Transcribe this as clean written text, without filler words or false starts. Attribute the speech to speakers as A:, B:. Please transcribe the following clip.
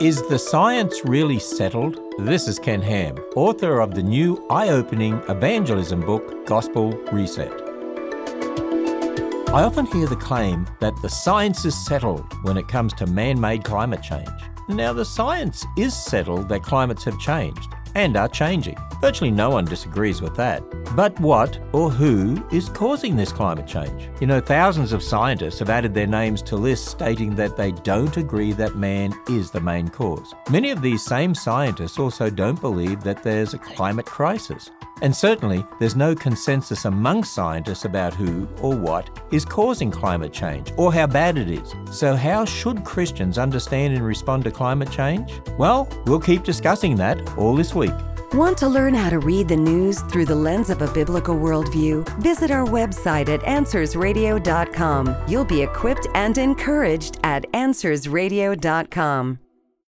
A: Is the science really settled? This is Ken Ham, author of the new eye-opening evangelism book, Gospel Reset. I often hear the claim that the science is settled when it comes to man-made climate change. Now, the science is settled that climates have changed and are changing. Virtually no one disagrees with that. But what or who is causing this climate change? Thousands of scientists have added their names to lists stating that they don't agree that man is the main cause. Many of these same scientists also don't believe that there's a climate crisis. And certainly, there's no consensus among scientists about who or what is causing climate change or how bad it is. So how should Christians understand and respond to climate change? Well, we'll keep discussing that all this week.
B: Want to learn how to read the news through the lens of a biblical worldview? Visit our website at AnswersRadio.com. You'll be equipped and encouraged at AnswersRadio.com.